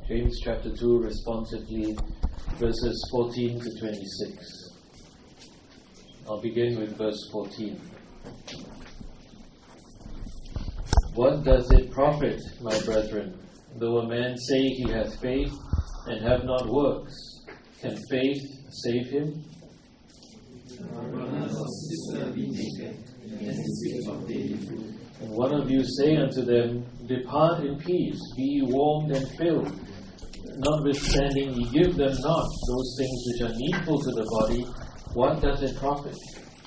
James chapter 2, responsively, verses 14 to 26. I'll begin with verse 14. What does it profit, my brethren, though a man say he hath faith and have not works? Can faith save him? And one of you say unto them, Depart in peace, be ye warmed and filled. Notwithstanding ye give them not those things which are needful to the body, what doth it profit?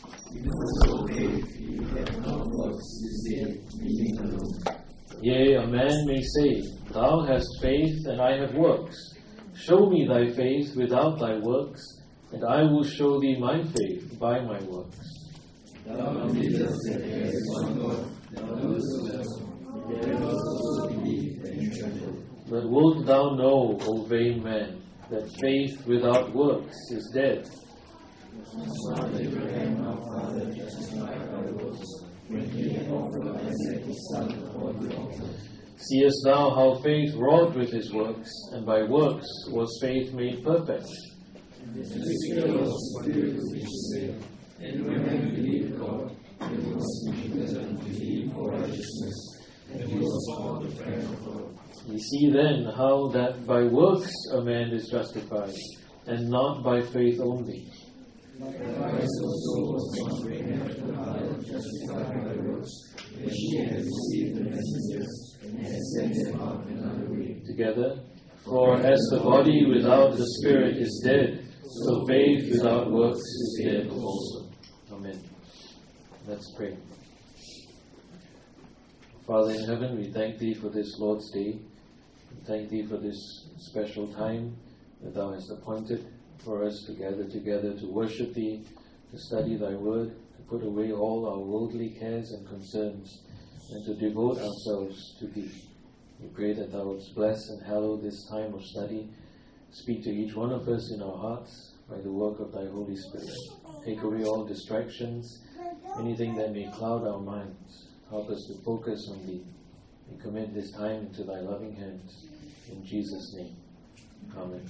Yea, a man may say, Thou hast faith, and I have works. Show me thy faith without thy works, and I will show thee my faith by my works. Thou believest that there is one God, thou doest well. There also believe and tremble. But wilt thou know, O vain man, that faith without works is dead? Abraham our father justified by works, when he had offered Isaac his son upon the altar. Seest thou how faith wrought with his works, and by works was faith made perfect? The Spirit of Spirit which said, and when I believed God, it was imputed unto him for righteousness, and he was called the friend of God. Ye see then how that by works a man is justified, and not by faith only. Likewise also was not Rahab the harlot justified by works, when she had received the messengers, and had sent them out another way. Together, for as the body without the spirit is dead, so faith without works is dead also. Amen. Let's pray. Father in heaven, we thank Thee for this Lord's Day. We thank Thee for this special time that Thou hast appointed for us to gather together to worship Thee, to study Thy Word, to put away all our worldly cares and concerns, and to devote ourselves to Thee. We pray that Thou wouldst bless and hallow this time of study. Speak to each one of us in our hearts by the work of Thy Holy Spirit. Take away all distractions, anything that may cloud our minds. Help us to focus on Thee. We commit this time into Thy loving hands. In Jesus' name. Amen.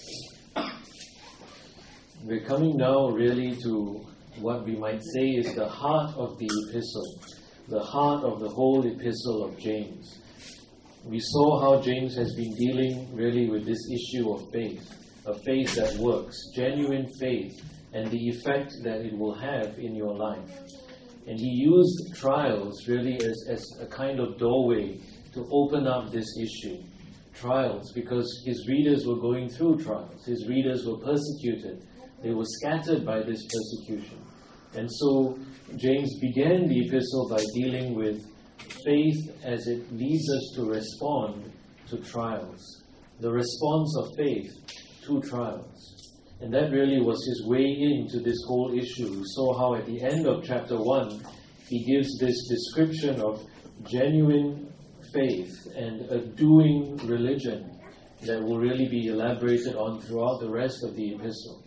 We're coming now really to what we might say is the heart of the epistle, the heart of the whole epistle of James. We saw how James has been dealing really with this issue of faith, a faith that works, genuine faith, and the effect that it will have in your life. And he used trials really as a kind of doorway to open up this issue. Trials, because his readers were going through trials. His readers were persecuted. They were scattered by this persecution. And so James began the epistle by dealing with faith as it leads us to respond to trials. The response of faith to trials. And that really was his way into this whole issue. We saw how at the end of chapter 1, he gives this description of genuine faith and a doing religion that will really be elaborated on throughout the rest of the epistle.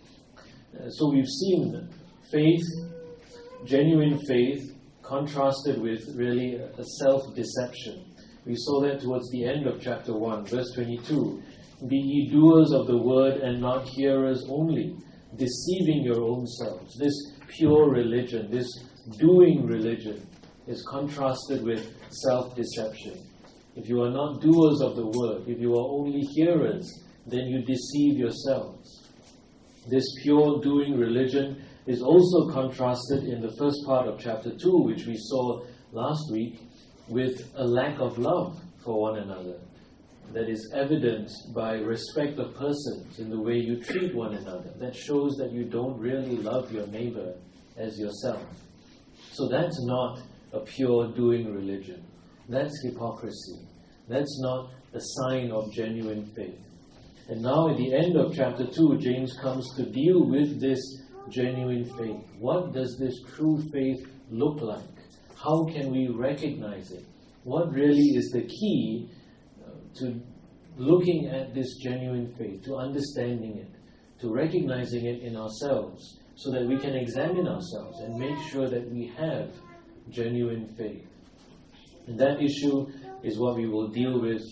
So we've seen faith, genuine faith, contrasted with really a self-deception. We saw that towards the end of chapter 1, verse 22. Be ye doers of the word and not hearers only, deceiving your own selves. This pure religion, this doing religion, is contrasted with self-deception. If you are not doers of the word, if you are only hearers, then you deceive yourselves. This pure doing religion is also contrasted in the first part of chapter 2, which we saw last week, with a lack of love for one another. That is evidenced by respect of persons in the way you treat one another. That shows that you don't really love your neighbor as yourself. So that's not a pure doing religion. That's hypocrisy. That's not a sign of genuine faith. And now at the end of chapter 2, James comes to deal with this genuine faith. What does this true faith look like? How can we recognize it? What really is the key to looking at this genuine faith, to understanding it, to recognizing it in ourselves, so that we can examine ourselves and make sure that we have genuine faith? And that issue is what we will deal with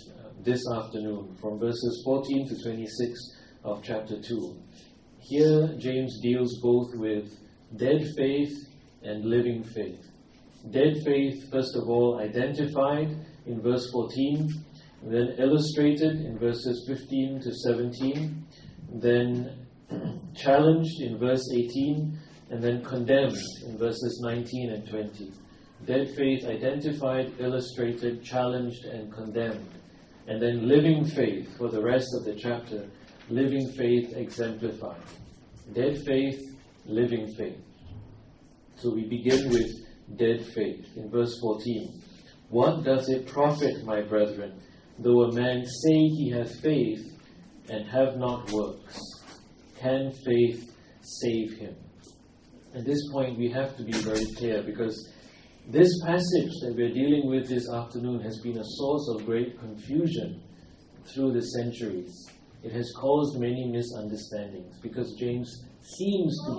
this afternoon from verses 14 to 26 of chapter 2. Here, James deals both with dead faith and living faith. Dead faith, first of all, identified in verse 14, then illustrated in verses 15 to 17, then challenged in verse 18, and then condemned in verses 19 and 20. Dead faith identified, illustrated, challenged, and condemned. And then living faith for the rest of the chapter, living faith exemplified. Dead faith, living faith. So we begin with dead faith in verse 14. What does it profit, my brethren, though a man say he hath faith and have not works? Can faith save him? At this point we have to be very clear, because this passage that we're dealing with this afternoon has been a source of great confusion through the centuries. It has caused many misunderstandings, because James seems to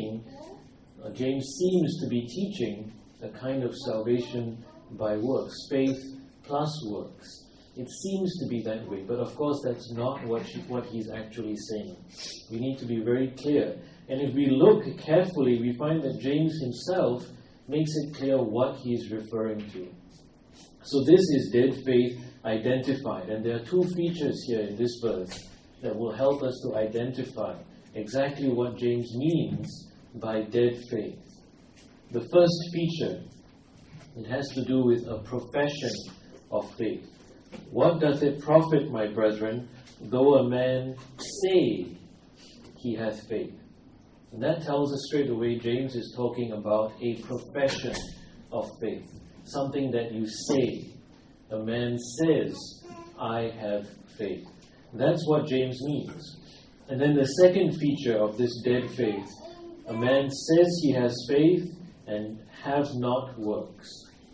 be teaching a kind of salvation by works, faith plus works. It seems to be that way, but of course that's not what he's actually saying. We need to be very clear. And if we look carefully, we find that James himself makes it clear what he is referring to. So this is dead faith identified. And there are two features here in this verse that will help us to identify exactly what James means by dead faith. The first feature, it has to do with a profession of faith. What doth it profit, my brethren, though a man say he hath faith? And that tells us straight away James is talking about a profession of faith. Something that you say. A man says, I have faith. That's what James means. And then the second feature of this dead faith, a man says he has faith and have not works.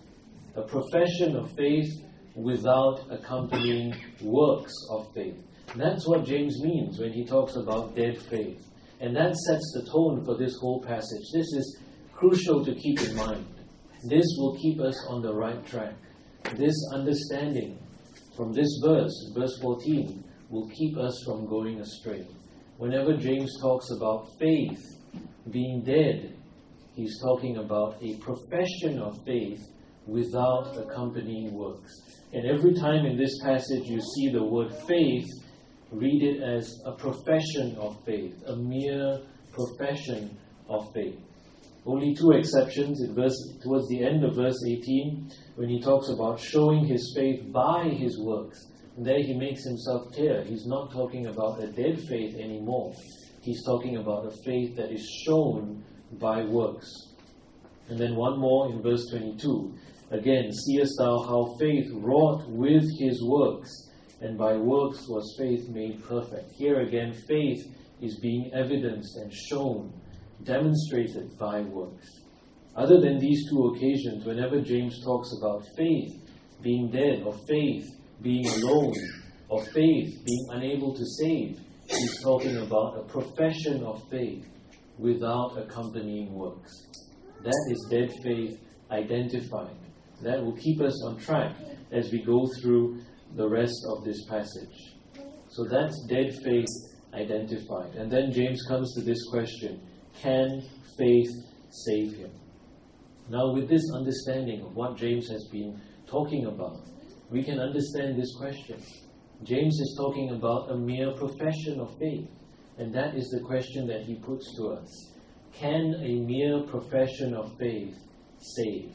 A profession of faith without accompanying works of faith. That's what James means when he talks about dead faith. And that sets the tone for this whole passage. This is crucial to keep in mind. This will keep us on the right track. This understanding from this verse, verse 14, will keep us from going astray. Whenever James talks about faith being dead, he's talking about a profession of faith without accompanying works. And every time in this passage you see the word faith, read it as a profession of faith, a mere profession of faith. Only two exceptions towards the end of verse 18, when he talks about showing his faith by his works. And there he makes himself clear. He's not talking about a dead faith anymore. He's talking about a faith that is shown by works. And then one more in verse 22. Again, seest thou how faith wrought with his works, and by works was faith made perfect. Here again, faith is being evidenced and shown, demonstrated by works. Other than these two occasions, whenever James talks about faith being dead, or faith being alone, or faith being unable to save, he's talking about a profession of faith without accompanying works. That is dead faith identified. That will keep us on track as we go through the rest of this passage. So that's dead faith identified. And then James comes to this question: can faith save him? Now, with this understanding of what James has been talking about, we can understand this question. James is talking about a mere profession of faith. And that is the question that he puts to us. Can a mere profession of faith save?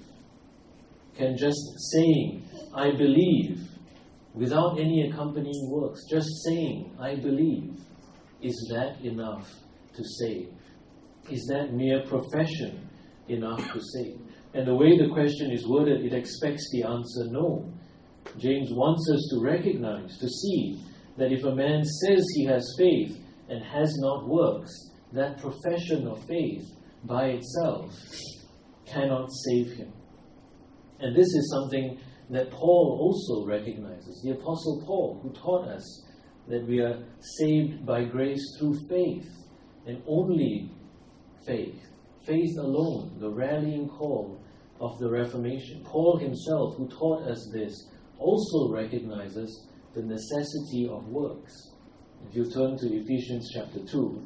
Can just saying, I believe, without any accompanying works, just saying, I believe, is that enough to save? Is that mere profession enough to save? And the way the question is worded, it expects the answer no. James wants us to recognize, to see, that if a man says he has faith and has not works, that profession of faith by itself cannot save him. And this is something that Paul also recognizes. The Apostle Paul, who taught us that we are saved by grace through faith, and only faith. Faith alone, the rallying call of the Reformation. Paul himself, who taught us this, also recognizes the necessity of works. If you turn to Ephesians chapter 2,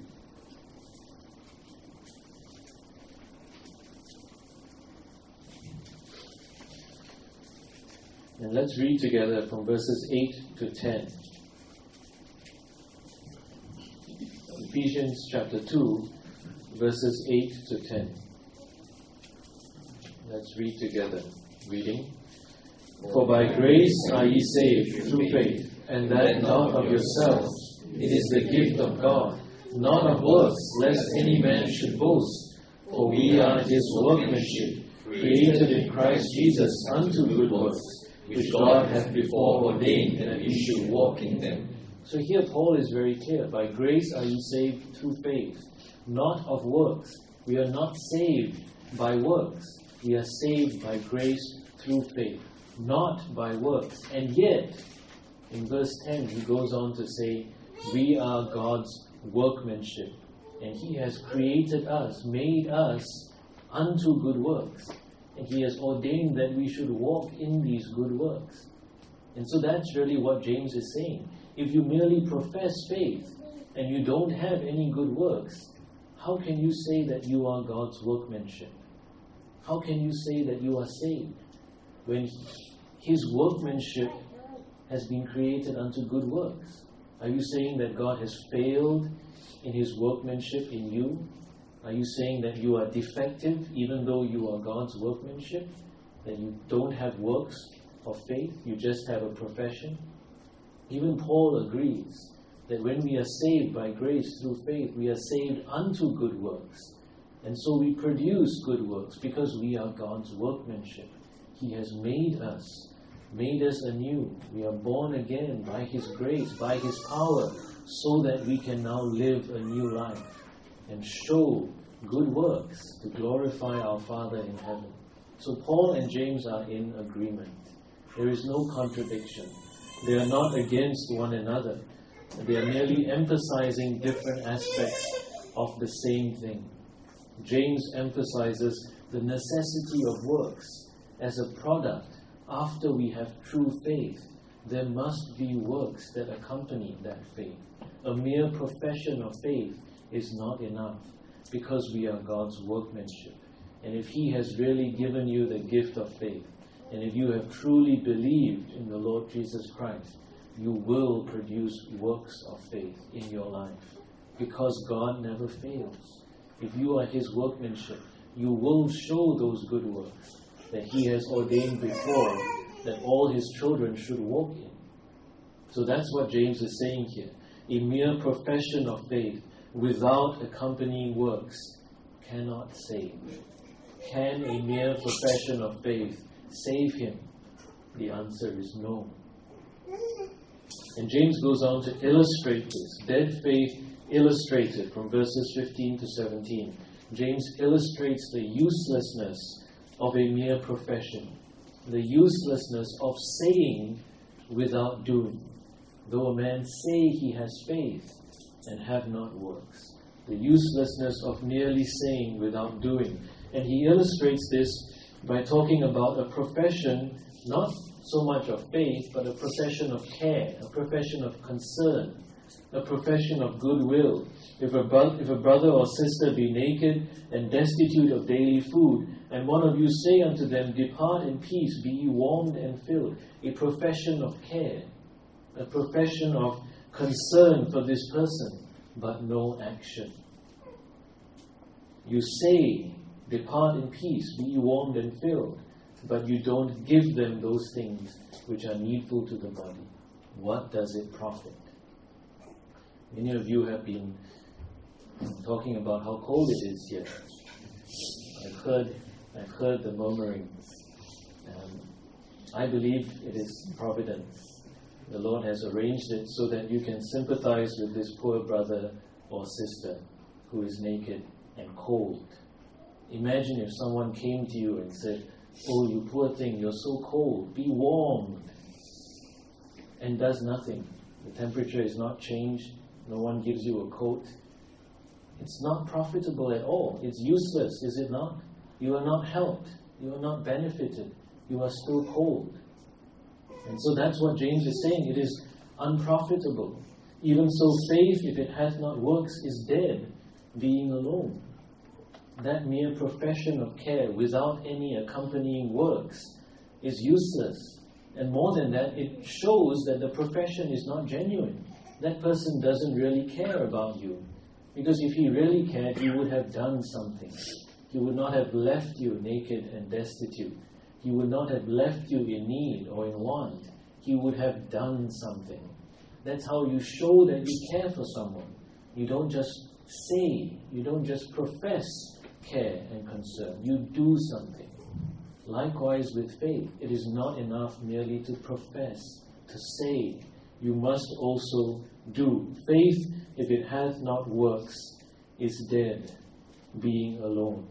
and let's read together from verses 8 to 10. Ephesians chapter 2, verses 8 to 10. Let's read together. Reading. For by grace are ye saved through faith, and that not of yourselves. It is the gift of God, not of works, lest any man should boast. For we are his workmanship, created in Christ Jesus unto good works, which God hath before ordained that we should walk in them. So here Paul is very clear. By grace are ye saved through faith, not of works. We are not saved by works. We are saved by grace through faith, not by works. And yet, in verse 10, he goes on to say, we are God's workmanship, and He has created us, made us unto good works. And He has ordained that we should walk in these good works. And so that's really what James is saying. If you merely profess faith and you don't have any good works, how can you say that you are God's workmanship? How can you say that you are saved when His workmanship has been created unto good works? Are you saying that God has failed in His workmanship in you? Are you saying that you are defective even though you are God's workmanship? That you don't have works of faith, you just have a profession? Even Paul agrees that when we are saved by grace through faith, we are saved unto good works. And so we produce good works because we are God's workmanship. He has made us anew. We are born again by His grace, by His power, so that we can now live a new life and show good works to glorify our Father in heaven. So Paul and James are in agreement. There is no contradiction. They are not against one another. They are merely emphasizing different aspects of the same thing. James emphasizes the necessity of works as a product. After we have true faith, there must be works that accompany that faith. A mere profession of faith is not enough because we are God's workmanship. And if He has really given you the gift of faith, and if you have truly believed in the Lord Jesus Christ, you will produce works of faith in your life because God never fails. If you are His workmanship, you will show those good works that He has ordained before that all His children should walk in. So that's what James is saying here. A mere profession of faith without accompanying works cannot save. Can a mere profession of faith save him? The answer is no. And James goes on to illustrate this. Dead faith illustrated from verses 15 to 17. James illustrates the uselessness of a mere profession, the uselessness of saying without doing. Though a man say he has faith and have not works, the uselessness of merely saying without doing. And he illustrates this by talking about a profession, not so much of faith, but a profession of care, a profession of concern, a profession of goodwill. If a brother or sister be naked and destitute of daily food, and one of you say unto them, Depart in peace, be ye warmed and filled. A profession of care, a profession of concern for this person, but no action. You say, Depart in peace, be ye warmed and filled, but you don't give them those things which are needful to the body. What does it profit? Many of you have been talking about how cold it is here. I've heard the murmuring. I believe it is providence. The Lord has arranged it so that you can sympathize with this poor brother or sister who is naked and cold. Imagine if someone came to you and said, Oh, you poor thing, you're so cold, be warmed, and does nothing. The temperature is not changed. No one gives you a coat. It's not profitable at all. It's useless, is it not? You are not helped. You are not benefited. You are still cold. And so that's what James is saying. It is unprofitable. Even so, faith, if it hath not works, is dead, being alone. That mere profession of care without any accompanying works is useless. And more than that, it shows that the profession is not genuine. That person doesn't really care about you. Because if he really cared, he would have done something. He would not have left you naked and destitute. He would not have left you in need or in want. He would have done something. That's how you show that you care for someone. You don't just say, you don't just profess care and concern. You do something. Likewise with faith, it is not enough merely to profess, to say. You must also do. Faith, if it hath not works, is dead, being alone.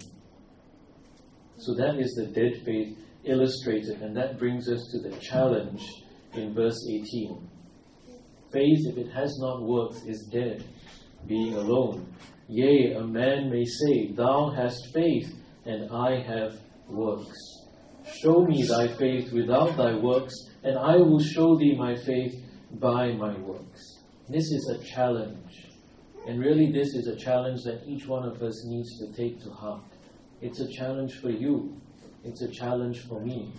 So that is the dead faith illustrated, and that brings us to the challenge in verse 18. Faith, if it has not works, is dead, being alone. Yea, a man may say, Thou hast faith, and I have works. Show me thy faith without thy works, and I will show thee my faith by my works. This is a challenge. And really this is a challenge that each one of us needs to take to heart. It's a challenge for you. It's a challenge for me.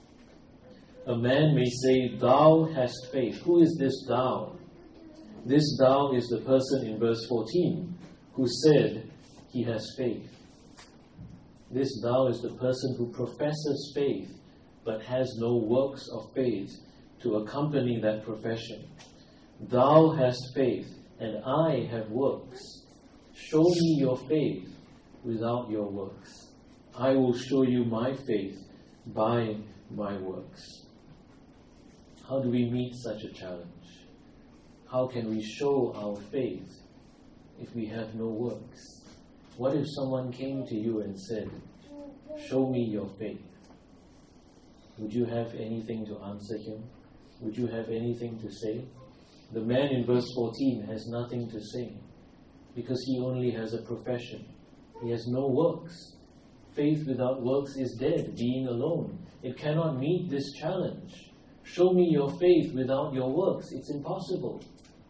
A man may say, Thou hast faith. Who is this thou? This thou is the person in verse 14 who said he has faith. This thou is the person who professes faith but has no works of faith to accompany that profession. Thou hast faith, and I have works. Show me your faith without your works. I will show you my faith by my works. How do we meet such a challenge? How can we show our faith if we have no works? What if someone came to you and said, Show me your faith? Would you have anything to answer him? Would you have anything to say? The man in verse 14 has nothing to say because he only has a profession. He has no works. Faith without works is dead, being alone. It cannot meet this challenge. Show me your faith without your works. It's impossible.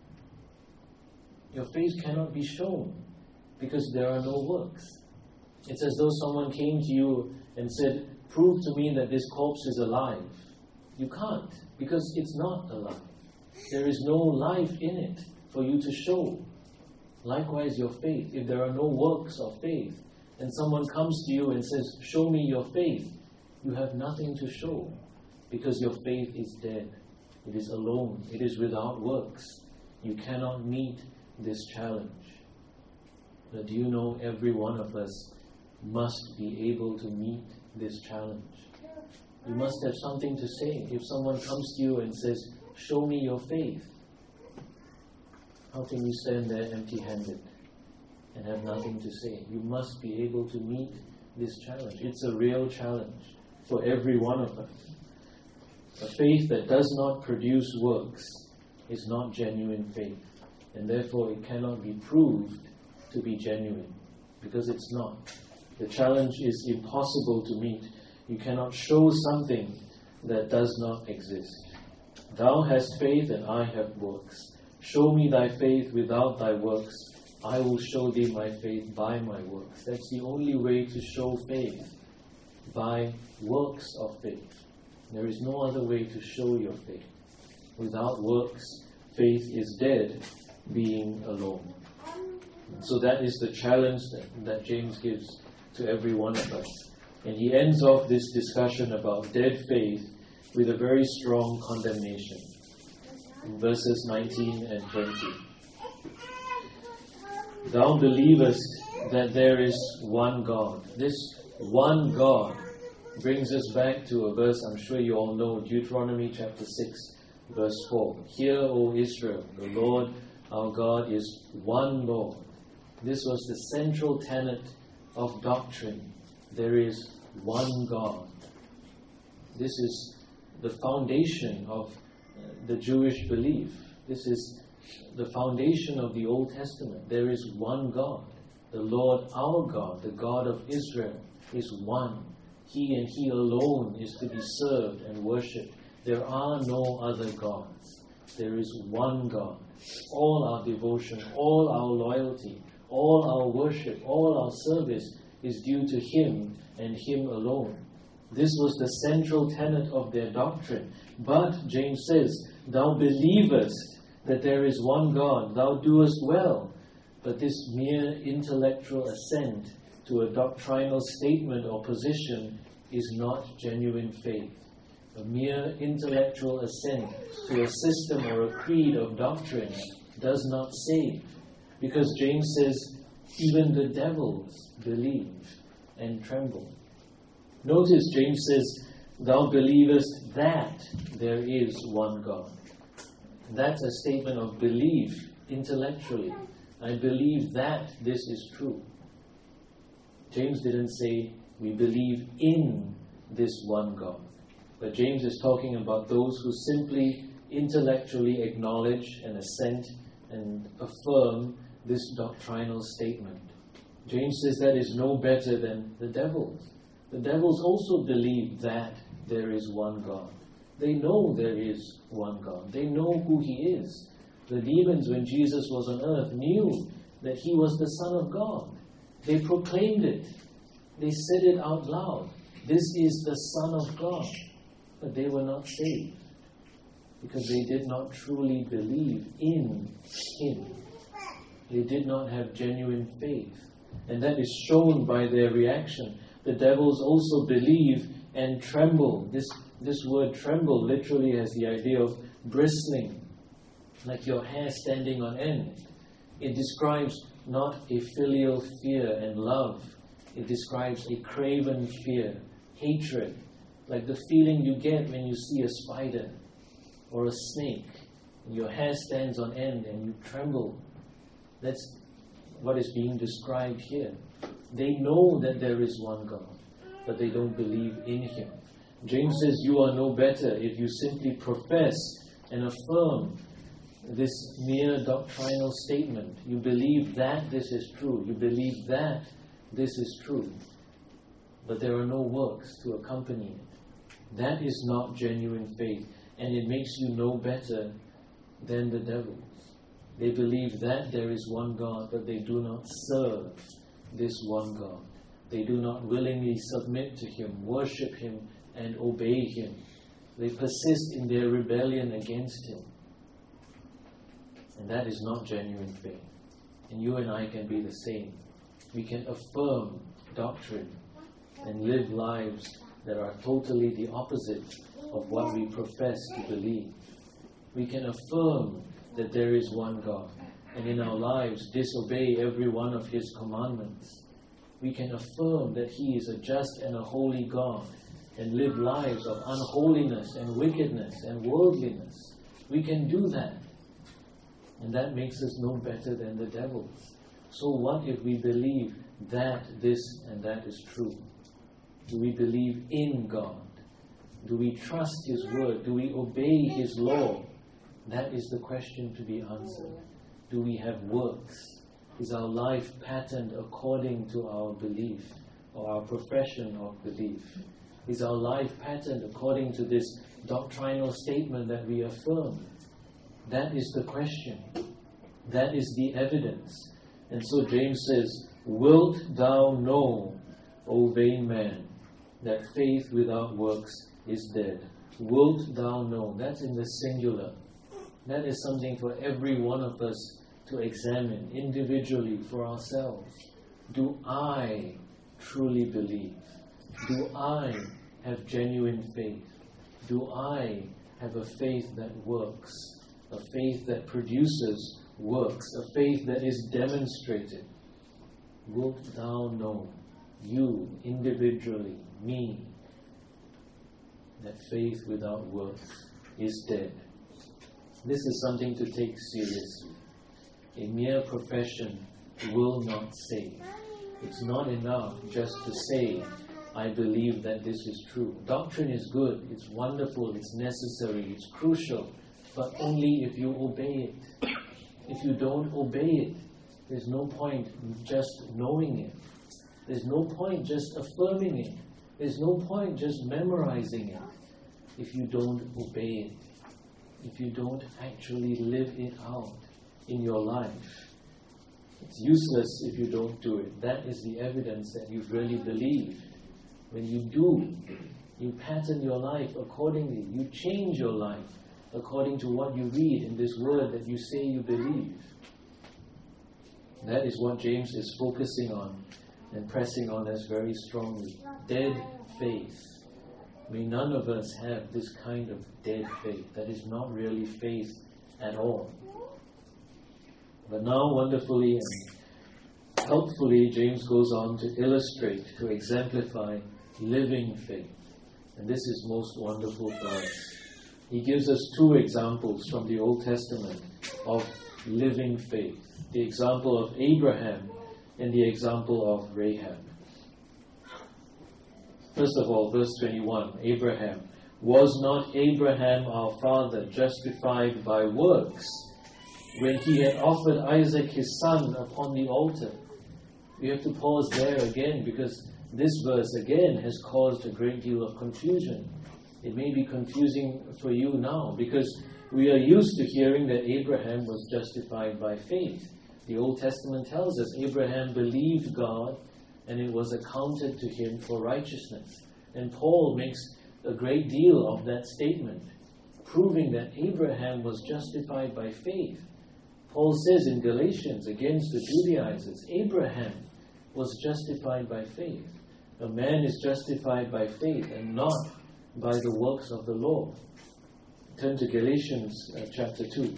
Your faith cannot be shown because there are no works. It's as though someone came to you and said, Prove to me that this corpse is alive. You can't, because it's not alive. There is no life in it for you to show. Likewise, your faith. If there are no works of faith, and someone comes to you and says, Show me your faith, you have nothing to show, because your faith is dead. It is alone. It is without works. You cannot meet this challenge. But do you know every one of us must be able to meet this challenge? You must have something to say. If someone comes to you and says, Show me your faith, how can you stand there empty-handed and have nothing to say? You must be able to meet this challenge. It's a real challenge for every one of us. A faith that does not produce works is not genuine faith, and therefore it cannot be proved to be genuine, because it's not. The challenge is impossible to meet. You cannot show something that does not exist. Thou hast faith, and I have works. Show me thy faith without thy works. I will show thee my faith by my works. That's the only way to show faith, by works of faith. There is no other way to show your faith. Without works, faith is dead, being alone. So that is the challenge that James gives to every one of us. And he ends off this discussion about dead faith with a very strong condemnation in verses 19 and 20. Thou believest that there is one God. This one God brings us back to a verse I'm sure you all know, Deuteronomy chapter 6, verse 4. Hear, O Israel, the Lord our God is one Lord. This was the central tenet of doctrine. There is one God. This is the foundation of the Jewish belief. This is the foundation of the Old Testament. There is one God. The Lord our God, the God of Israel, is one. He and He alone is to be served and worshipped. There are no other gods. There is one God. All our devotion, all our loyalty, all our worship, all our service is due to Him and Him alone. This was the central tenet of their doctrine. But, James says, thou believest that there is one God, thou doest well. But this mere intellectual assent to a doctrinal statement or position is not genuine faith. A mere intellectual assent to a system or a creed of doctrine does not save. Because James says, even the devils believe and tremble. Notice James says, thou believest that there is one God. That's a statement of belief intellectually. I believe that this is true. James didn't say, we believe in this one God. But James is talking about those who simply intellectually acknowledge and assent and affirm this doctrinal statement. James says that is no better than the devils. The devils also believe that there is one God. They know there is one God. They know who He is. The demons, when Jesus was on earth, knew that He was the Son of God. They proclaimed it. They said it out loud. This is the Son of God. But they were not saved because they did not truly believe in Him. They did not have genuine faith. And that is shown by their reaction. The devils also believe and tremble. This word tremble literally has the idea of bristling, like your hair standing on end. It describes not a filial fear and love. It describes a craven fear, hatred, like the feeling you get when you see a spider or a snake. And your hair stands on end and you tremble. That's what is being described here. They know that there is one God, but they don't believe in Him. James says you are no better if you simply profess and affirm this mere doctrinal statement. You believe that this is true. You believe that this is true. But there are no works to accompany it. That is not genuine faith, and it makes you no better than the devils. They believe that there is one God, but they do not serve this one God. They do not willingly submit to Him, worship Him, and obey Him. They persist in their rebellion against Him. And that is not genuine faith. And you and I can be the same. We can affirm doctrine and live lives that are totally the opposite of what we profess to believe. We can affirm that there is one God, and in our lives disobey every one of His commandments. We can affirm that He is a just and a holy God, and live lives of unholiness and wickedness and worldliness. We can do that. And that makes us no better than the devils. So what if we believe that this and that is true? Do we believe in God? Do we trust His word? Do we obey His law? That is the question to be answered. Do we have works? Is our life patterned according to our belief or our profession of belief? Is our life patterned according to this doctrinal statement that we affirm? That is the question. That is the evidence. And so James says, wilt thou know, O vain man, that faith without works is dead? Wilt thou know? That's in the singular. That is something for every one of us to examine individually for ourselves. Do I truly believe? Do I have genuine faith? Do I have a faith that works? A faith that produces works? A faith that is demonstrated? Wilt thou know, you individually, me, that faith without works is dead? This is something to take seriously. A mere profession will not save. It's not enough just to say, I believe that this is true. Doctrine is good, it's wonderful, it's necessary, it's crucial, but only if you obey it. If you don't obey it, there's no point just knowing it. There's no point just affirming it. There's no point just memorizing it if you don't obey it. if you don't actually live it out in your life. It's useless if you don't do it. That is the evidence that you've really believed. When you do, you pattern your life accordingly. You change your life according to what you read in this word that you say you believe. That is what James is focusing on and pressing on us very strongly. Dead faith. May none of us have this kind of dead faith. That is not really faith at all. But now, wonderfully and helpfully, James goes on to illustrate, to exemplify living faith. And this is most wonderful for us. He gives us two examples from the Old Testament of living faith. The example of Abraham and the example of Rahab. First of all, verse 21, Abraham. Was not Abraham our father justified by works when he had offered Isaac his son upon the altar? We have to pause there again because this verse again has caused a great deal of confusion. It may be confusing for you now because we are used to hearing that Abraham was justified by faith. The Old Testament tells us Abraham believed God and it was accounted to him for righteousness. And Paul makes a great deal of that statement, proving that Abraham was justified by faith. Paul says in Galatians against the Judaizers, Abraham was justified by faith. A man is justified by faith and not by the works of the law. Turn to Galatians chapter 2.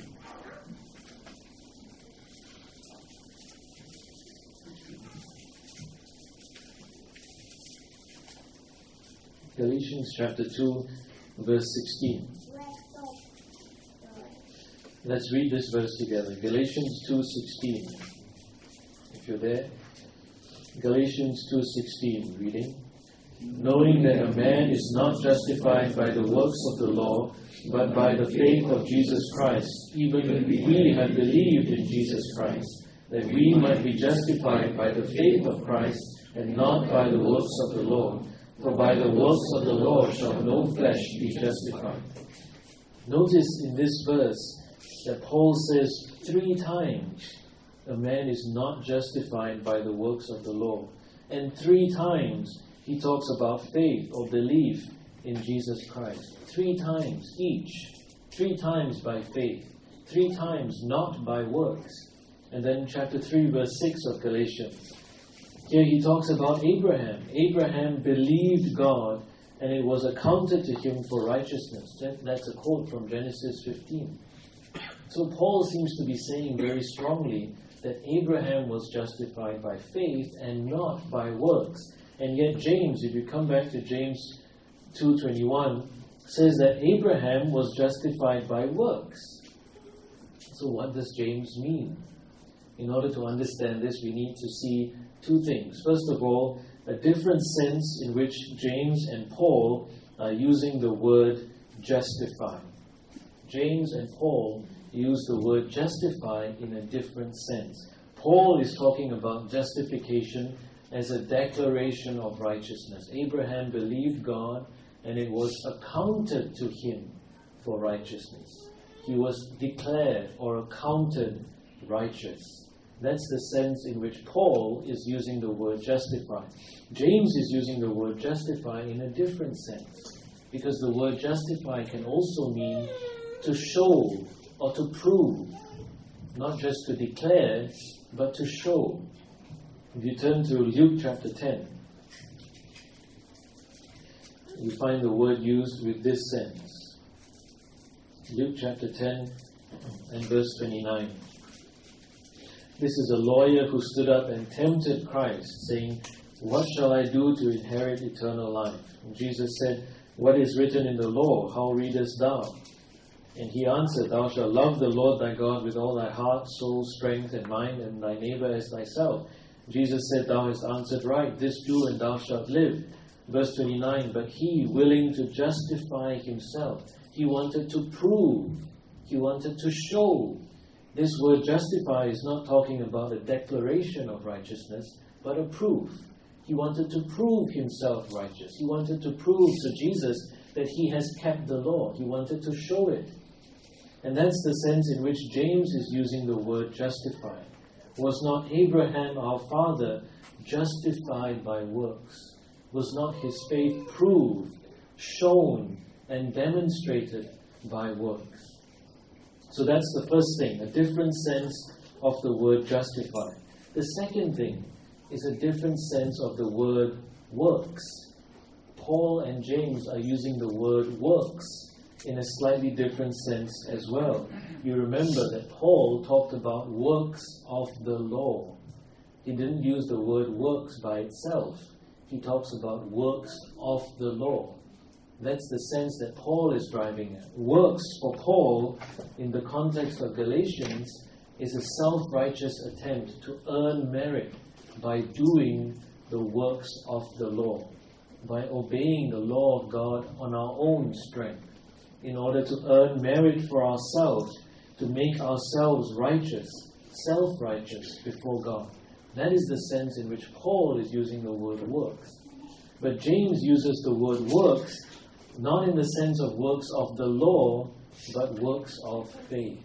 Galatians chapter 2, verse 16. Let's read this verse together. Galatians 2:16. If you're there. Galatians 2:16, reading. Knowing that a man is not justified by the works of the law, but by the faith of Jesus Christ, even we have believed in Jesus Christ, that we might be justified by the faith of Christ, and not by the works of the law. For by the works of the law shall no flesh be justified. Notice in this verse that Paul says 3 times a man is not justified by the works of the law. And 3 times he talks about faith or belief in Jesus Christ. 3 times each. 3 times by faith. 3 times not by works. And then chapter 3 verse 6 of Galatians. Here he talks about Abraham. Abraham believed God and it was accounted to him for righteousness. That's a quote from Genesis 15. So Paul seems to be saying very strongly that Abraham was justified by faith and not by works. And yet James, if you come back to James 2:21, says that Abraham was justified by works. So what does James mean? In order to understand this, we need to see 2 things. First of all, a different sense in which James and Paul are using the word justify. James and Paul use the word justify in a different sense. Paul is talking about justification as a declaration of righteousness. Abraham believed God and it was accounted to him for righteousness. He was declared or accounted righteous. That's the sense in which Paul is using the word justify. James is using the word justify in a different sense, because the word justify can also mean to show or to prove, not just to declare, but to show. If you turn to Luke chapter 10, you find the word used with this sense. Luke chapter 10 and verse 29. This is a lawyer who stood up and tempted Christ, saying, "What shall I do to inherit eternal life?" And Jesus said, "What is written in the law? How readest thou?" And he answered, "Thou shalt love the Lord thy God with all thy heart, soul, strength, and mind, and thy neighbor as thyself." Jesus said, "Thou hast answered right. This do, and thou shalt live." Verse 29, but he, willing to justify himself, he wanted to prove, he wanted to show. This word justify is not talking about a declaration of righteousness, but a proof. He wanted to prove himself righteous. He wanted to prove to Jesus that he has kept the law. He wanted to show it. And that's the sense in which James is using the word justified. Was not Abraham our father justified by works? Was not his faith proved, shown, and demonstrated by works? So that's the first thing, a different sense of the word justified. The second thing is a different sense of the word works. Paul and James are using the word works in a slightly different sense as well. You remember that Paul talked about works of the law. He didn't use the word works by itself. He talks about works of the law. That's the sense that Paul is driving at. Works for Paul, in the context of Galatians, is a self-righteous attempt to earn merit by doing the works of the law, by obeying the law of God on our own strength, in order to earn merit for ourselves, to make ourselves righteous, self-righteous before God. That is the sense in which Paul is using the word works. But James uses the word works not in the sense of works of the law, but works of faith.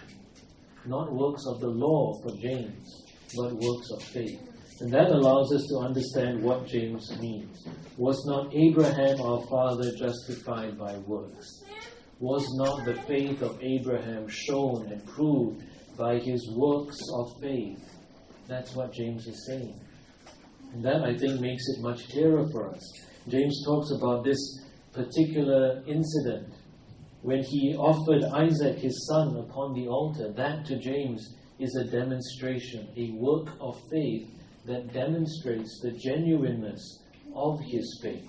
Not works of the law for James, but works of faith. And that allows us to understand what James means. Was not Abraham our father justified by works? Was not the faith of Abraham shown and proved by his works of faith? That's what James is saying. And that, I think, makes it much clearer for us. James talks about this particular incident when he offered Isaac his son upon the altar. That to James is a demonstration, a work of faith that demonstrates the genuineness of his faith.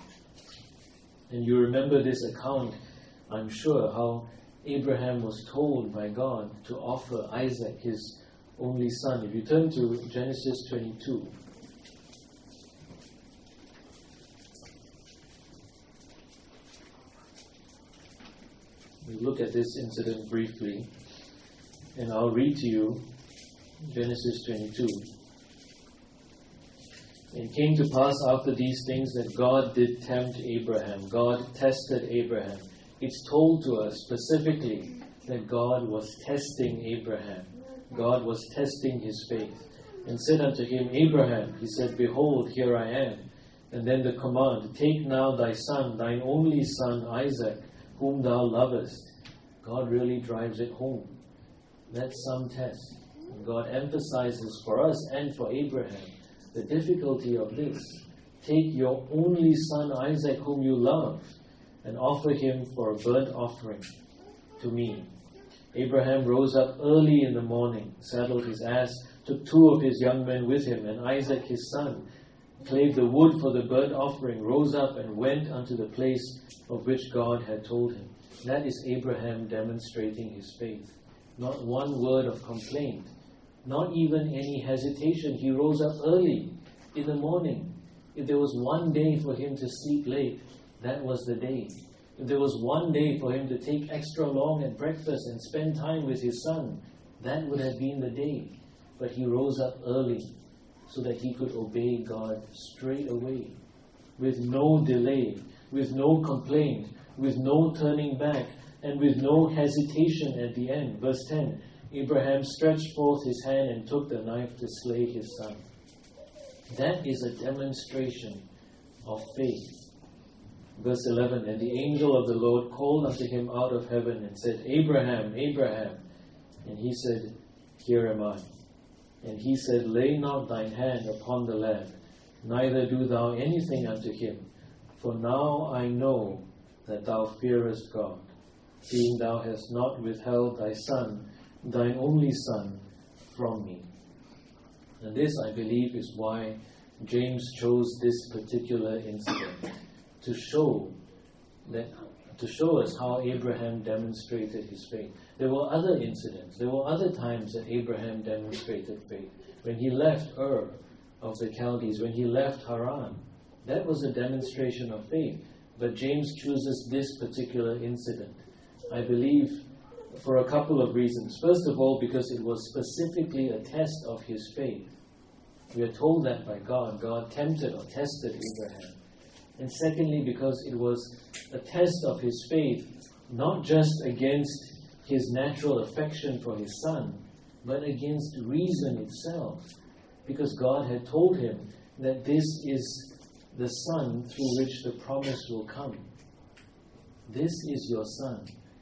And you remember this account, I'm sure, how Abraham was told by God to offer Isaac his only son. If you turn to Genesis 22. We look at this incident briefly, and I'll read to you Genesis 22. It came to pass after these things that God did tempt Abraham. God tested Abraham. It's told to us specifically that God was testing Abraham. God was testing his faith. And said unto him, Abraham, he said, Behold, here I am. And then the command, Take now thy son, thine only son Isaac, whom thou lovest. God really drives it home. That's some test. And God emphasizes for us and for Abraham the difficulty of this. Take your only son Isaac, whom you love, and offer him for a burnt offering to me. Abraham rose up early in the morning, saddled his ass, took 2 of his young men with him, and Isaac his son, clave the wood for the burnt offering, rose up and went unto the place of which God had told him. That is Abraham demonstrating his faith. Not one word of complaint, not even any hesitation. He rose up early in the morning. If there was one day for him to sleep late, that was the day. If there was one day for him to take extra long at breakfast and spend time with his son, that would have been the day. But he rose up early so that he could obey God straight away, with no delay, with no complaint, with no turning back, and with no hesitation at the end. Verse 10, Abraham stretched forth his hand and took the knife to slay his son. That is a demonstration of faith. Verse 11, And the angel of the Lord called unto him out of heaven and said, Abraham, Abraham. And he said, Here am I. And he said, Lay not thine hand upon the lad, neither do thou anything unto him. For now I know that thou fearest God, seeing thou hast not withheld thy son, thine only son, from me. And this, I believe, is why James chose this particular incident, to show us how Abraham demonstrated his faith. There were other incidents. There were other times that Abraham demonstrated faith. When he left Ur of the Chaldees, when he left Haran, that was a demonstration of faith. But James chooses this particular incident, I believe, for a couple of reasons. First of all, because it was specifically a test of his faith. We are told that by God. God tempted or tested Abraham. And secondly, because it was a test of his faith, not just against his natural affection for his son, but against reason itself, because God had told him that this is the son through which the promise will come. This is your son.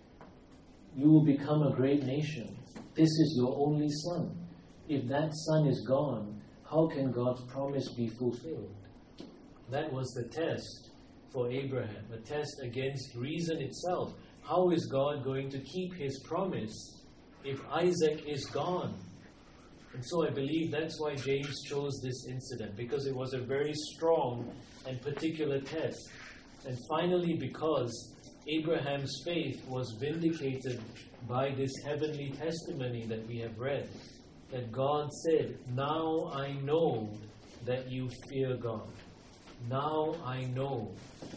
You will become a great nation. This is your only son. If that son is gone, how can God's promise be fulfilled? That was the test for Abraham, a test against reason itself. How is God going to keep his promise if Isaac is gone? And so I believe that's why James chose this incident, because it was a very strong and particular test. And finally, because Abraham's faith was vindicated by this heavenly testimony that we have read, that God said, "Now I know that you fear God." Now I know.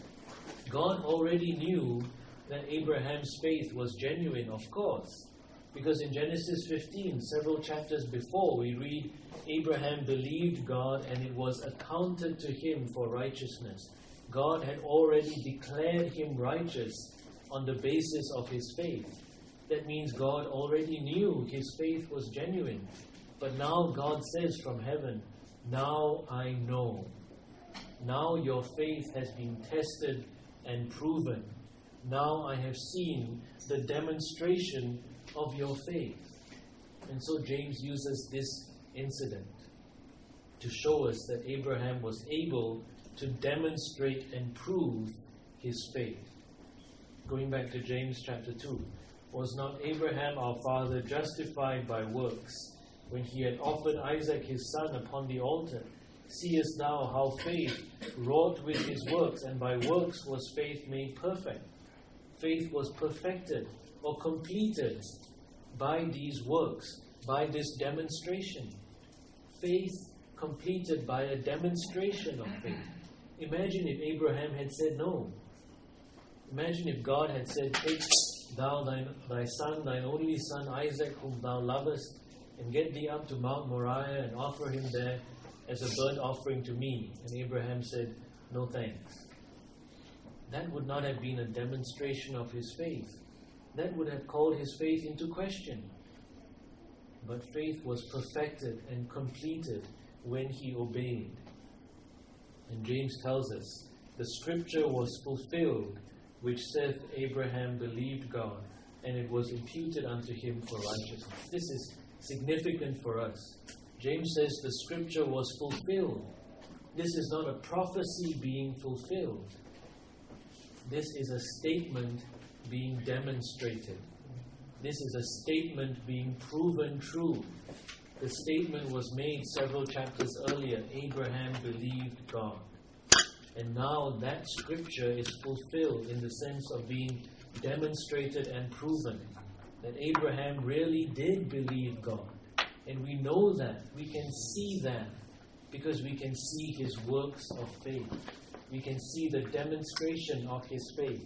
God already knew that Abraham's faith was genuine, of course. Because in Genesis 15, several chapters before, we read, Abraham believed God and it was accounted to him for righteousness. God had already declared him righteous on the basis of his faith. That means God already knew his faith was genuine. But now God says from heaven, "Now I know." Now your faith has been tested and proven. Now I have seen the demonstration of your faith. And so James uses this incident to show us that Abraham was able to demonstrate and prove his faith. Going back to James chapter 2, was not Abraham our father justified by works when he had offered Isaac his son upon the altar? Seest thou how faith wrought with his works, and by works was faith made perfect? Faith was perfected or completed by these works, by this demonstration. Faith completed by a demonstration of faith. Imagine if Abraham had said no. Imagine if God had said, "Take thou thy son, thine only son Isaac, whom thou lovest, and get thee up to Mount Moriah and offer him there as a burnt offering to me." And Abraham said, "No thanks." That would not have been a demonstration of his faith. That would have called his faith into question. But faith was perfected and completed when he obeyed. And James tells us, the scripture was fulfilled, which saith, Abraham believed God, and it was imputed unto him for righteousness. This is significant for us. James says the scripture was fulfilled. This is not a prophecy being fulfilled. This is a statement being demonstrated. This is a statement being proven true. The statement was made several chapters earlier. Abraham believed God. And now that scripture is fulfilled in the sense of being demonstrated and proven. That Abraham really did believe God. And we know that. We can see that because we can see his works of faith. We can see the demonstration of his faith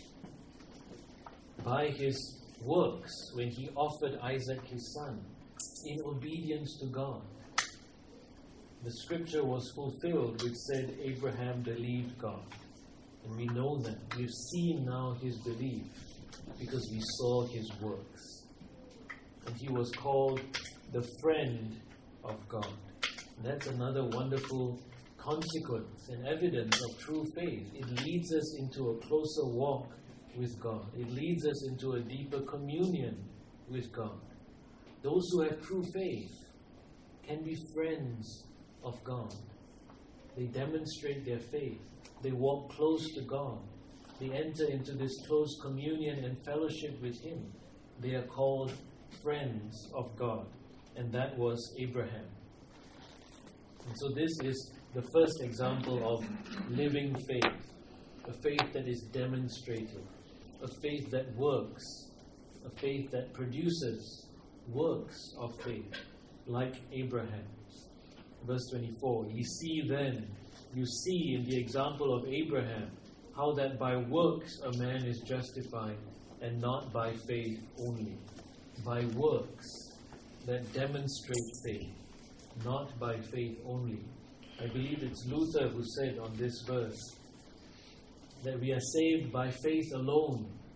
by his works when he offered Isaac his son in obedience to God. The scripture was fulfilled which said Abraham believed God. And we know that. We've seen now his belief because we saw his works. And he was called the friend of God. And that's another wonderful consequence and evidence of true faith. It leads us into a closer walk with God. It leads us into a deeper communion with God. Those who have true faith can be friends of God. They demonstrate their faith. They walk close to God. They enter into this close communion and fellowship with him. They are called friends of God. And that was Abraham. And so this is the first example of living faith. A faith that is demonstrated. A faith that works. A faith that produces works of faith, like Abraham's. Verse 24, you see in the example of Abraham, how that by works a man is justified, and not by faith only. By works that demonstrate faith, not by faith only. I believe it's Luther who said on this verse that we are saved by faith alone,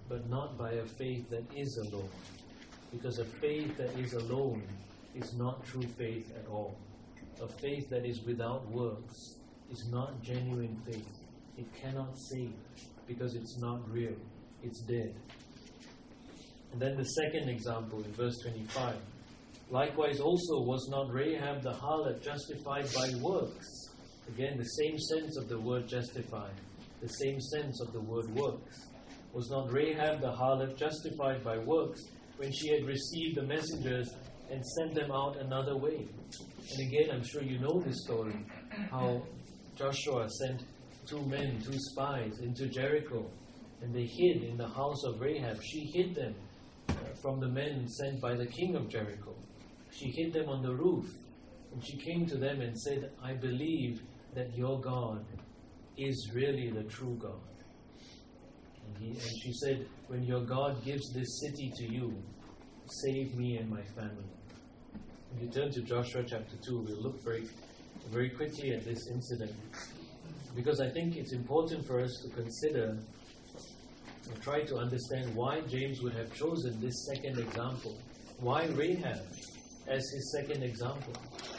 but not by a faith that is alone. Because a faith that is alone is not true faith at all. A faith that is without works is not genuine faith. It cannot save because it's not real. It's dead. And then the second example in verse 25. Likewise also was not Rahab the harlot justified by works? Again, the same sense of the word justified, the same sense of the word works. Was not Rahab the harlot justified by works when she had received the messengers and sent them out another way? And again, I'm sure you know this story, how Joshua sent two spies into Jericho, and they hid in the house of Rahab. She hid them from the men sent by the king of Jericho. She hid them on the roof, and she came to them and said, I believe that your God is really the true God. And she said, when your God gives this city to you, save me and my family. If you turn to Joshua chapter 2, we'll look very quickly at this incident, because I think it's important for us to consider and try to understand why James would have chosen this second example. Why Rahab as his second example?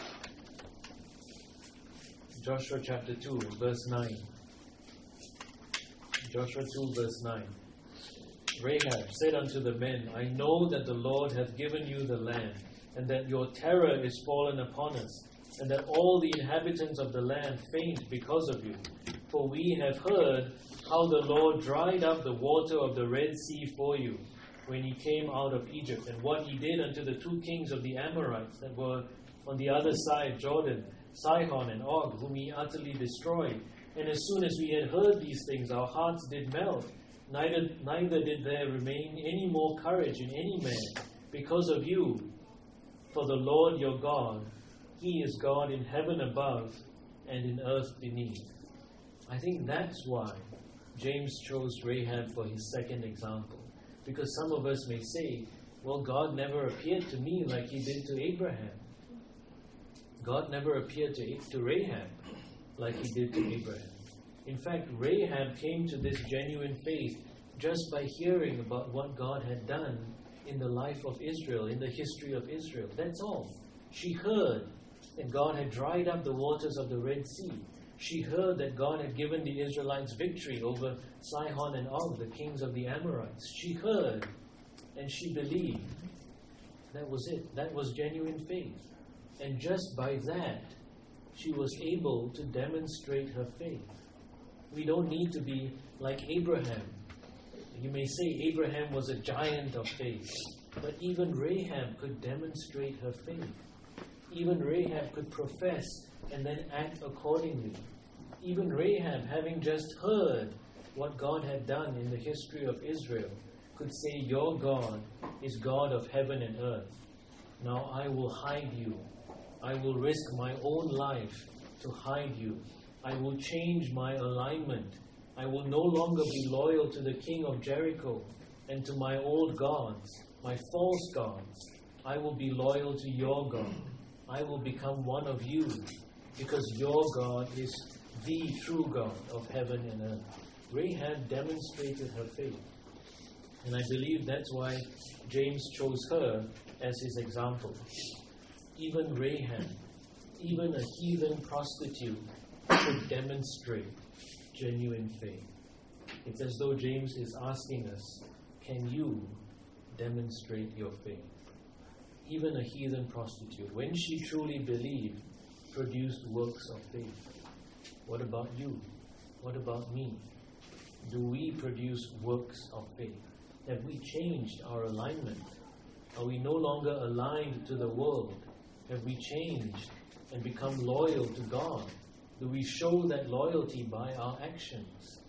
Joshua chapter 2, verse 9. Joshua 2, verse 9. Rahab said unto the men, I know that the Lord hath given you the land, and that your terror is fallen upon us, and that all the inhabitants of the land faint because of you. For we have heard how the Lord dried up the water of the Red Sea for you when he came out of Egypt, and what he did unto the two kings of the Amorites that were on the other side Jordan, Sihon and Og, whom he utterly destroyed. And as soon as we had heard these things, our hearts did melt. Neither did there remain any more courage in any man because of you. For the Lord your God, he is God in heaven above and in earth beneath. I think that's why James chose Rahab for his second example. Because some of us may say, well, God never appeared to me like he did to Abraham. God never appeared to Rahab like he did to Abraham. In fact, Rahab came to this genuine faith just by hearing about what God had done in the life of Israel, in the history of Israel. That's all. She heard that God had dried up the waters of the Red Sea. She heard that God had given the Israelites victory over Sihon and Og, the kings of the Amorites. She heard and she believed. That was it. That was genuine faith. And just by that, she was able to demonstrate her faith. We don't need to be like Abraham. You may say Abraham was a giant of faith, but even Rahab could demonstrate her faith. Even Rahab could profess and then act accordingly. Even Rahab, having just heard what God had done in the history of Israel, could say, your God is God of heaven and earth. Now I will hide you. I will risk my own life to hide you. I will change my alignment. I will no longer be loyal to the king of Jericho and to my old gods, my false gods. I will be loyal to your God. I will become one of you, because your God is the true God of heaven and earth. Rahab demonstrated her faith. And I believe that's why James chose her as his example. Even Rahab, even a heathen prostitute, could demonstrate genuine faith. It's as though James is asking us, can you demonstrate your faith? Even a heathen prostitute, when she truly believed, produced works of faith. What about you? What about me? Do we produce works of faith? Have we changed our alignment? Are we no longer aligned to the world? Have we changed and become loyal to God? Do we show that loyalty by our actions?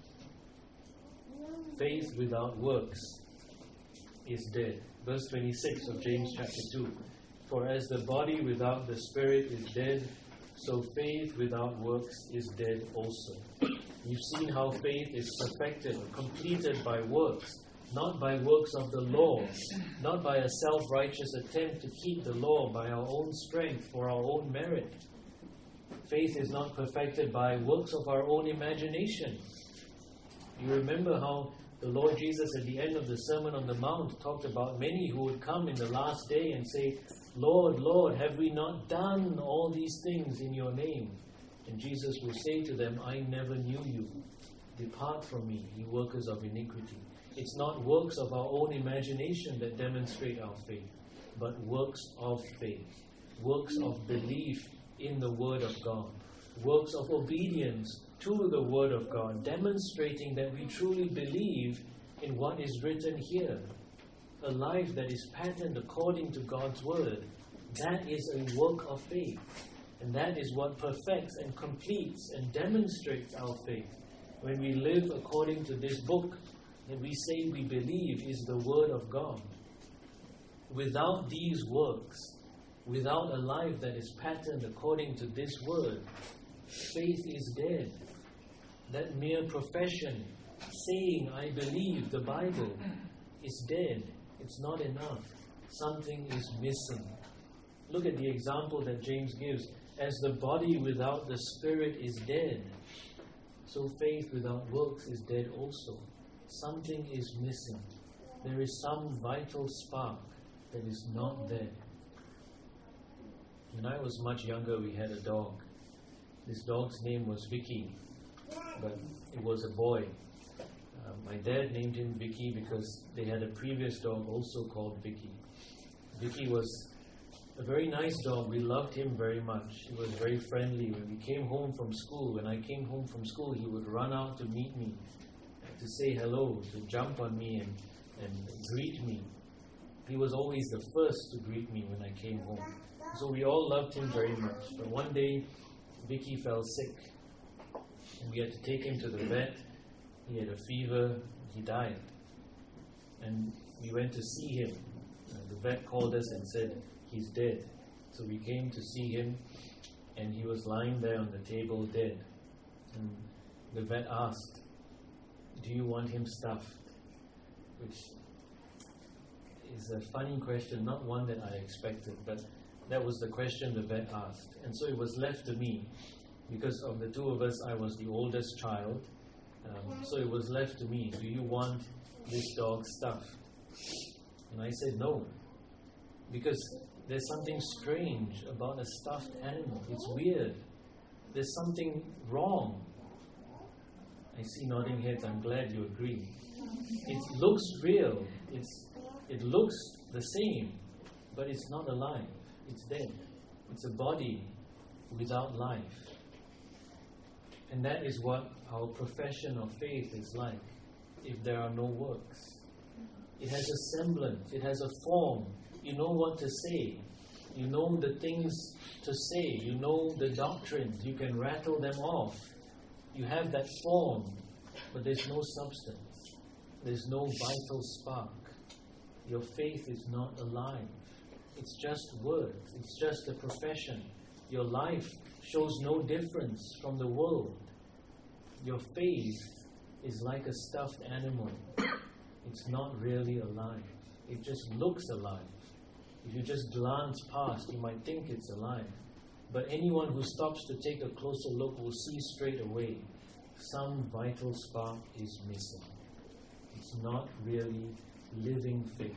Faith without works is dead. Verse 26 of James chapter 2. For as the body without the spirit is dead, so faith without works is dead also. You've seen how faith is perfected or completed by works, not by works of the law, not by a self-righteous attempt to keep the law by our own strength or our own merit. Faith is not perfected by works of our own imagination. You remember how The Lord Jesus, at the end of the Sermon on the Mount, talked about many who would come in the last day and say, Lord, Lord, have we not done all these things in your name? And Jesus will say to them, I never knew you. Depart from me, you workers of iniquity. It's not works of our own imagination that demonstrate our faith, but works of faith, works of belief in the Word of God, works of obedience to the Word of God, demonstrating that we truly believe in what is written here. A life that is patterned according to God's Word, that is a work of faith. And that is what perfects and completes and demonstrates our faith. When we live according to this book that we say we believe is the Word of God. Without these works, without a life that is patterned according to this Word, faith is dead. That mere profession, saying I believe the Bible, is dead. It's not enough. Something is missing. Look at the example that James gives. As the body without the spirit is dead, so faith without works is dead also. Something is missing. There is some vital spark that is not there. When I was much younger, we had a dog. This dog's name was Vicky, but it was a boy. My dad named him Vicky because they had a previous dog also called Vicky. Vicky was a very nice dog. We loved him very much. He was very friendly. When we came home from school, when I came home from school, he would run out to meet me, to say hello, to jump on me and greet me. He was always the first to greet me when I came home. So we all loved him very much. But one day, Vicky fell sick. And we had to take him to the vet. He had a fever. He died. And we went to see him. The vet called us and said, he's dead. So we came to see him, and he was lying there on the table dead. And the vet asked, do you want him stuffed? Which is a funny question, not one that I expected, but that was the question the vet asked. And so it was left to me. Because of the two of us, I was the oldest child. So it was left to me. Do you want this dog stuffed? And I said no. Because there's something strange about a stuffed animal. It's weird. There's something wrong. I see nodding heads. I'm glad you agree. It looks real. It looks the same, but it's not alive. It's dead. It's a body without life. And that is what our profession of faith is like if there are no works. It has a semblance. It has a form. You know what to say. You know the things to say. You know the doctrines. You can rattle them off. You have that form, but there's no substance. There's no vital spark. Your faith is not alive. It's just words. It's just a profession. Your life shows no difference from the world. Your faith is like a stuffed animal. It's not really alive. It just looks alive. If you just glance past, you might think it's alive. But anyone who stops to take a closer look will see straight away some vital spark is missing. It's not really living faith.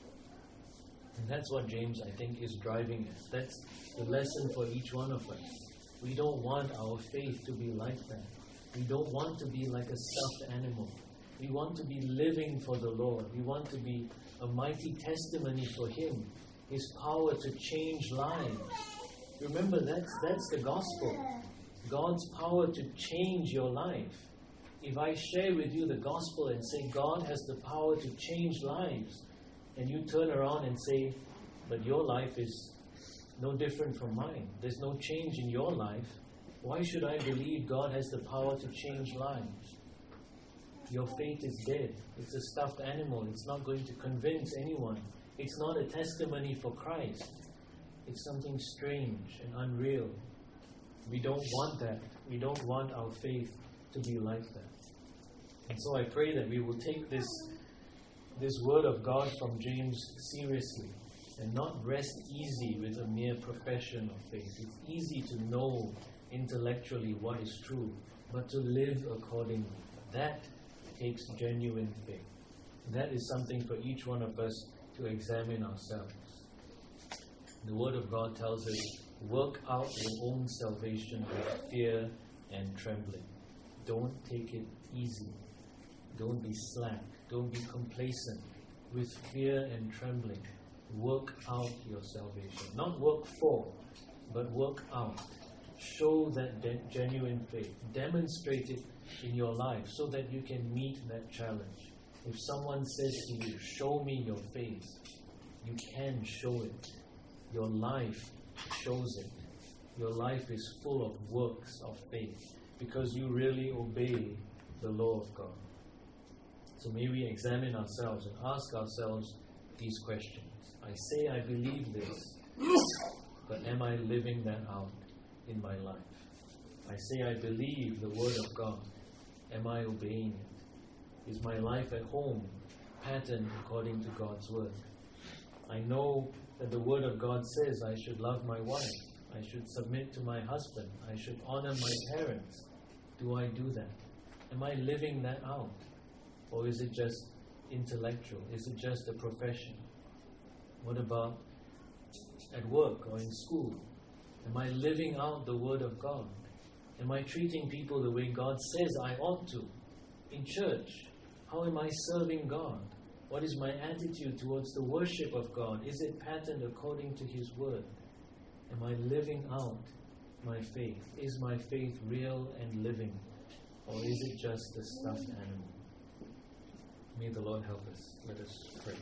And that's what James, I think, is driving at. That's the lesson for each one of us. We don't want our faith to be like that. We don't want to be like a stuffed animal. We want to be living for the Lord. We want to be a mighty testimony for Him, His power to change lives. Remember, that's the gospel. God's power to change your life. If I share with you the gospel and say God has the power to change lives, and you turn around and say, but your life is no different from mine. There's no change in your life. Why should I believe God has the power to change lives? Your faith is dead. It's a stuffed animal. It's not going to convince anyone. It's not a testimony for Christ. It's something strange and unreal. We don't want that. We don't want our faith to be like that. And so I pray that we will take this word of God from James seriously and not rest easy with a mere profession of faith. It's easy to know intellectually what is true, but to live accordingly. That takes genuine faith. And that is something for each one of us to examine ourselves. The Word of God tells us, work out your own salvation with fear and trembling. Don't take it easy. Don't be slack. Don't be complacent. With fear and trembling, work out your salvation. Not work for, but work out. Show that genuine faith. Demonstrate it in your life so that you can meet that challenge. If someone says to you, show me your faith, you can show it. Your life shows it. Your life is full of works of faith because you really obey the law of God. So may we examine ourselves and ask ourselves these questions. I say I believe this, but am I living that out in my life? I say I believe the Word of God. Am I obeying it? Is my life at home patterned according to God's Word? I know that the Word of God says I should love my wife. I should submit to my husband. I should honor my parents. Do I do that? Am I living that out? Or is it just intellectual? Is it just a profession? What about at work or in school? Am I living out the Word of God? Am I treating people the way God says I ought to? In church, how am I serving God? What is my attitude towards the worship of God? Is it patterned according to His Word? Am I living out my faith? Is my faith real and living? Or is it just a stuffed animal? May the Lord help us. Let us pray.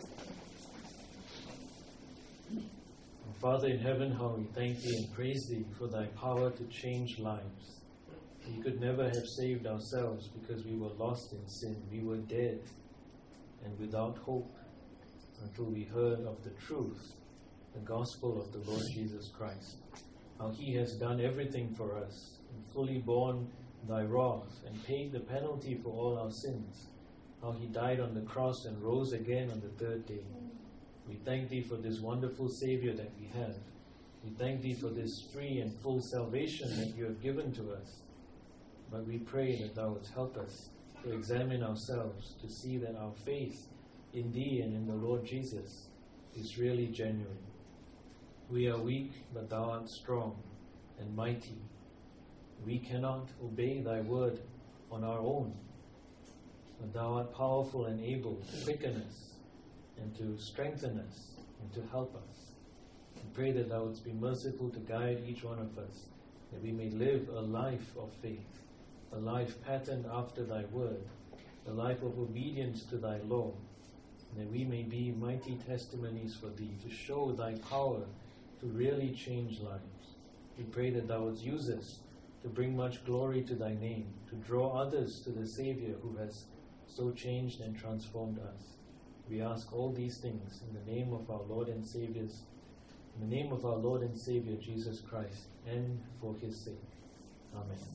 Our Father in heaven, how we thank Thee and praise Thee for Thy power to change lives. We could never have saved ourselves because we were lost in sin. We were dead and without hope until we heard of the truth, the gospel of the Lord Jesus Christ. How He has done everything for us and fully borne Thy wrath and paid the penalty for all our sins. How He died on the cross and rose again on the third day. We thank Thee for this wonderful Savior that we have. We thank Thee for this free and full salvation that You have given to us. But we pray that Thou wouldst help us to examine ourselves, to see that our faith in Thee and in the Lord Jesus is really genuine. We are weak, but Thou art strong and mighty. We cannot obey Thy word on our own, but Thou art powerful and able to quicken us and to strengthen us and to help us. We pray that Thou wouldst be merciful to guide each one of us, that we may live a life of faith, a life patterned after Thy word, a life of obedience to Thy law, and that we may be mighty testimonies for Thee, to show Thy power to really change lives. We pray that Thou wouldst use us to bring much glory to Thy name, to draw others to the Savior who has so changed and transformed us. We ask all these things in the name of our Lord and Savior, Jesus Christ, and for His sake. Amen.